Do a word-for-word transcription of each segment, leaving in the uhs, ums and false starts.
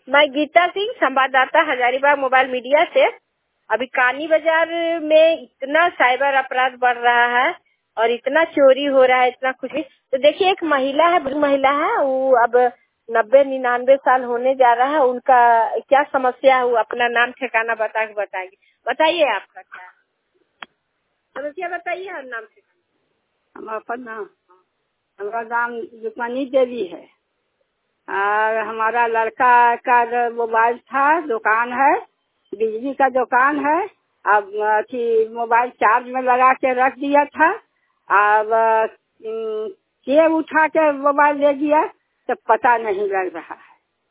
मैं गीता सिंह, संवाददाता Hazaribagh mobile media से। अभी कानी बाजार में इतना साइबर अपराध बढ़ रहा है और इतना चोरी हो रहा है, इतना कुछ भी। तो देखिए, एक महिला है, बुजुर्ग महिला है, वो अब नब्बे निन्यानवे साल होने जा रहा है। उनका क्या समस्या है, वो अपना नाम ठिकाना बता के बताएगी। बताइए आपका क्या समस्या, बताइए और नाम ठिकाना। हमारा नाम हमारा नाम रुक्मणी देवी है और हमारा लड़का का जो मोबाइल था, दुकान है, बिजली का दुकान है। अब अथी मोबाइल चार्ज में लगा के रख दिया था। अब के उठा के मोबाइल ले गया तो पता नहीं लग रहा है,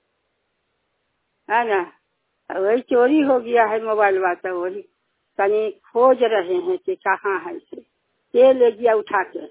है ना। वही चोरी हो गया है मोबाइल बात, वही कहीं खोज रहे हैं कि कहाँ है से के ले गया उठा के।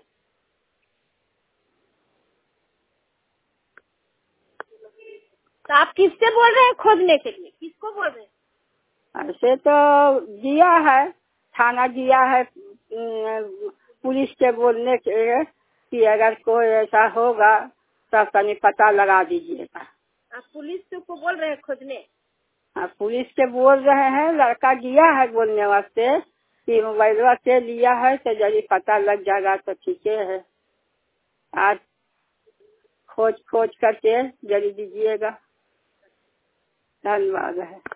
तो आप किससे बोल रहे हैं खोजने के लिए, किसको बोल रहे हैं? ऐसे तो दिया है, थाना दिया है पुलिस के बोलने के कि अगर कोई ऐसा होगा तो कहीं पता लगा दीजिएगा। आप पुलिस को बोल रहे हैं खोजने? हाँ, पुलिस के बोल रहे हैं, लड़का गया है बोलने वास्ते कि मोबाइल से लिया है तो यदि पता लग जाएगा तो ठीक है। आज खोज खोज करके जल्दी दीजिएगा। धन्यवाद है।